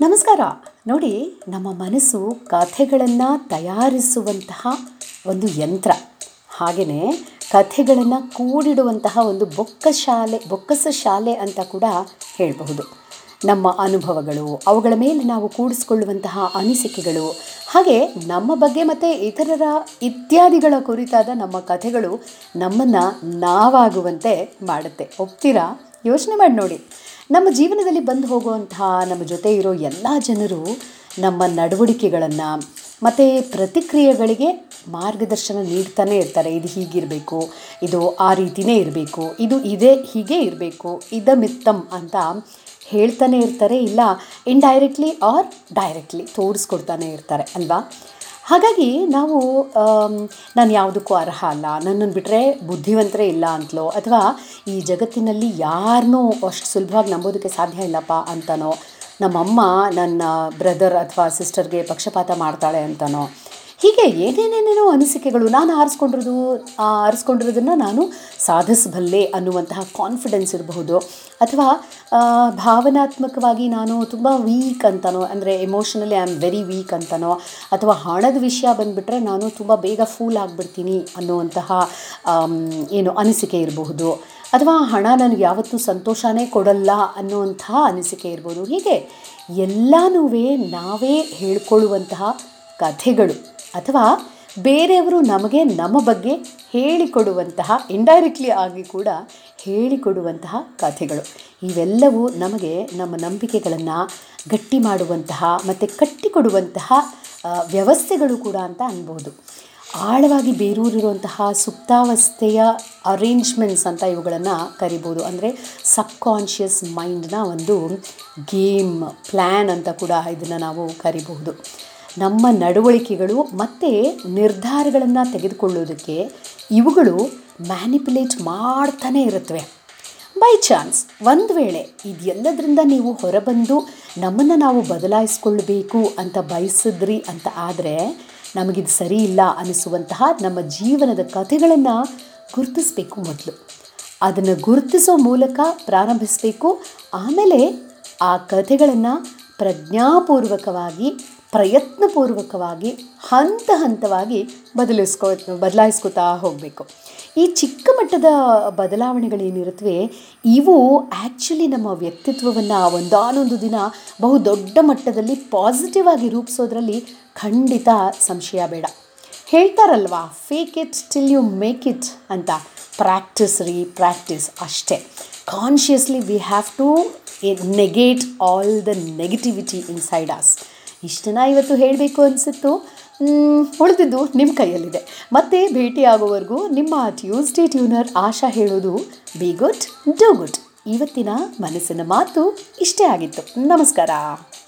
ನಮಸ್ಕಾರ. ನೋಡಿ, ನಮ್ಮ ಮನಸ್ಸು ಕಥೆಗಳನ್ನು ತಯಾರಿಸುವಂತಹ ಒಂದು ಯಂತ್ರ. ಹಾಗೆಯೇ ಕಥೆಗಳನ್ನು ಕೂಡಿಡುವಂತಹ ಒಂದು ಬೊಕ್ಕಸ ಶಾಲೆ ಅಂತ ಕೂಡ ಹೇಳಬಹುದು. ನಮ್ಮ ಅನುಭವಗಳು, ಅವುಗಳ ಮೇಲೆ ನಾವು ಕೂಡಿಸಿಕೊಳ್ಳುವಂತಹ ಅನಿಸಿಕೆಗಳು, ಹಾಗೆ ನಮ್ಮ ಬಗ್ಗೆ ಮತ್ತು ಇತರರ ಇತ್ಯಾದಿಗಳ ಕುರಿತಾದ ನಮ್ಮ ಕಥೆಗಳು ನಮ್ಮನ್ನು ನಾವಾಗುವಂತೆ ಮಾಡುತ್ತೆ. ಒಪ್ತೀರಾ? ಯೋಚನೆ ಮಾಡಿ ನೋಡಿ. ನಮ್ಮ ಜೀವನದಲ್ಲಿ ಬಂದು ಹೋಗುವಂತಹ ನಮ್ಮ ಜೊತೆ ಇರೋ ಎಲ್ಲ ಜನರು ನಮ್ಮ ನಡವಳಿಕೆಗಳನ್ನು ಮತ್ತು ಪ್ರತಿಕ್ರಿಯೆಗಳಿಗೆ ಮಾರ್ಗದರ್ಶನ ನೀಡ್ತಾನೆ ಇರ್ತಾರೆ. ಇದು ಹೀಗಿರಬೇಕು, ಇದು ಆ ರೀತಿಯೇ ಇರಬೇಕು, ಇದು ಹೀಗೆ ಇರಬೇಕು, ಇದಮಿತ್ತಮ್ ಅಂತ ಹೇಳ್ತಾನೆ ಇರ್ತಾರೆ. ಇಲ್ಲ ಇಂಡೈರೆಕ್ಟ್ಲಿ ಆರ್ ಡೈರೆಕ್ಟ್ಲಿ ತೋರಿಸ್ಕೊಡ್ತಾನೆ ಇರ್ತಾರೆ ಅಲ್ವಾ? ಹಾಗಾಗಿ ನಾವು ನಾನು ಯಾವುದಕ್ಕೂ ಅರ್ಹ ಅಲ್ಲ, ನನ್ನನ್ನು ಬಿಟ್ಟರೆ ಬುದ್ಧಿವಂತರೇ ಇಲ್ಲ ಅಂತಲೋ, ಅಥವಾ ಈ ಜಗತ್ತಿನಲ್ಲಿ ಯಾರನ್ನೂ ಅಷ್ಟು ಸುಲಭವಾಗಿ ನಂಬೋದಕ್ಕೆ ಸಾಧ್ಯ ಇಲ್ಲಪ್ಪ ಅಂತನೋ, ನಮ್ಮಮ್ಮ ನನ್ನ ಬ್ರದರ್ ಅಥವಾ ಸಿಸ್ಟರ್ಗೆ ಪಕ್ಷಪಾತ ಮಾಡ್ತಾಳೆ ಅಂತನೋ, ಹೀಗೆ ಏನೇನೇನೇನೋ ಅನಿಸಿಕೆಗಳು, ನಾನು ಆರಿಸ್ಕೊಂಡಿರೋದನ್ನು ನಾನು ಸಾಧಿಸಬಲ್ಲೆ ಅನ್ನುವಂತಹ ಕಾನ್ಫಿಡೆನ್ಸ್ ಇರಬಹುದು. ಅಥವಾ ಭಾವನಾತ್ಮಕವಾಗಿ ನಾನು ತುಂಬ ವೀಕ್ ಅಂತನೋ, ಅಂದರೆ emotionally I am very weak ಅಂತನೋ, ಅಥವಾ ಹಣದ ವಿಷಯ ಬಂದುಬಿಟ್ರೆ ನಾನು ತುಂಬ ಬೇಗ ಫೂಲ್ ಆಗಿಬಿಡ್ತೀನಿ ಅನ್ನುವಂತಹ ಅನಿಸಿಕೆ ಇರಬಹುದು. ಅಥವಾ ಹಣ ನನಗೆ ಯಾವತ್ತೂ ಸಂತೋಷನೇ ಕೊಡಲ್ಲ ಅನ್ನುವಂತಹ ಅನಿಸಿಕೆ ಇರ್ಬೋದು. ಹೀಗೆ ಎಲ್ಲನೂ ನಾವೇ ಹೇಳ್ಕೊಳ್ಳುವಂತಹ ಕಥೆಗಳು, ಅಥವಾ ಬೇರೆಯವರು ನಮಗೆ ನಮ್ಮ ಬಗ್ಗೆ ಹೇಳಿಕೊಡುವಂತಹ, ಇಂಡೈರೆಕ್ಟ್ಲಿ ಆಗಿ ಕೂಡ ಹೇಳಿಕೊಡುವಂತಹ ಕಥೆಗಳು. ಇವೆಲ್ಲವೂ ನಮಗೆ ನಮ್ಮ ನಂಬಿಕೆಗಳನ್ನು ಗಟ್ಟಿ ಮಾಡುವಂತಹ ಮತ್ತು ಕಟ್ಟಿಕೊಡುವಂತಹ ವ್ಯವಸ್ಥೆಗಳು ಕೂಡ ಅಂತ ಅನ್ಬೋದು. ಆಳವಾಗಿ ಬೇರೂರಿರುವಂತಹ ಸುಪ್ತಾವಸ್ಥೆಯ ಅರೇಂಜ್ಮೆಂಟ್ಸ್ ಅಂತ ಇವುಗಳನ್ನು ಕರಿಬೋದು. ಅಂದರೆ ಸಬ್ಕಾನ್ಷಿಯಸ್ ಮೈಂಡ್ನ ಒಂದು ಗೇಮ್ ಪ್ಲ್ಯಾನ್ ಅಂತ ಕೂಡ ಇದನ್ನು ನಾವು ಕರಿಬಹುದು. ನಮ್ಮ ನಡವಳಿಕೆಗಳು ಮತ್ತು ನಿರ್ಧಾರಗಳನ್ನು ತೆಗೆದುಕೊಳ್ಳೋದಕ್ಕೆ ಇವುಗಳು ಮ್ಯಾನಿಪುಲೇಟ್ ಮಾಡ್ತಾನೆ ಇರುತ್ತವೆ. ಬೈ ಚಾನ್ಸ್ ಒಂದು ವೇಳೆ ಇದೆಲ್ಲದರಿಂದ ನೀವು ಹೊರಬಂದು ನಮ್ಮನ್ನು ನಾವು ಬದಲಾಯಿಸ್ಕೊಳ್ಬೇಕು ಅಂತ ಬಯಸಿದ್ರಿ ಅಂತ ಆದರೆ, ನಮಗಿದು ಸರಿ ಇಲ್ಲ ಅನಿಸುವಂತಹ ನಮ್ಮ ಜೀವನದ ಕಥೆಗಳನ್ನು ಗುರುತಿಸಬೇಕು. ಮೊದಲು ಅದನ್ನು ಗುರುತಿಸೋ ಮೂಲಕ ಪ್ರಾರಂಭಿಸಬೇಕು. ಆಮೇಲೆ ಆ ಕಥೆಗಳನ್ನು ಪ್ರಜ್ಞಾಪೂರ್ವಕವಾಗಿ, ಪ್ರಯತ್ನಪೂರ್ವಕವಾಗಿ, ಹಂತ ಹಂತವಾಗಿ ಬದಲಾಯಿಸ್ಕೊತಾ ಹೋಗಬೇಕು. ಈ ಚಿಕ್ಕ ಮಟ್ಟದ ಬದಲಾವಣೆಗಳೇನಿರುತ್ತವೆ, ಇವು ಆ್ಯಕ್ಚುಲಿ ನಮ್ಮ ವ್ಯಕ್ತಿತ್ವವನ್ನು ಒಂದಾನೊಂದು ದಿನ ಬಹುದೊಡ್ಡ ಮಟ್ಟದಲ್ಲಿ ಪಾಸಿಟಿವ್ ಆಗಿ ರೂಪಿಸೋದ್ರಲ್ಲಿ ಖಂಡಿತ ಸಂಶಯ ಬೇಡ. ಹೇಳ್ತಾರಲ್ವಾ, fake it till you make it ಅಂತ. ಪ್ರಾಕ್ಟೀಸ್ ಅಷ್ಟೇ. Consciously we have to negate all the negativity inside us. ಇಷ್ಟನ್ನ ಇವತ್ತು ಹೇಳಬೇಕು ಅನಿಸಿತ್ತು. ಉಳಿದಿದ್ದು ನಿಮ್ಮ ಕೈಯಲ್ಲಿದೆ. ಮತ್ತೆ ಭೇಟಿಯಾಗುವವರೆಗೂ ನಿಮ್ಮ ಟ್ಯೂಸ್ಡೇ ಟ್ಯೂನರ್ ಆಶಾ ಹೇಳೋದು, ಬಿ ಗುಡ್, ಡೂ ಗುಡ್. ಇವತ್ತಿನ ಮನಸ್ಸಿನ ಮಾತು ಇಷ್ಟೇ ಆಗಿತ್ತು. ನಮಸ್ಕಾರ.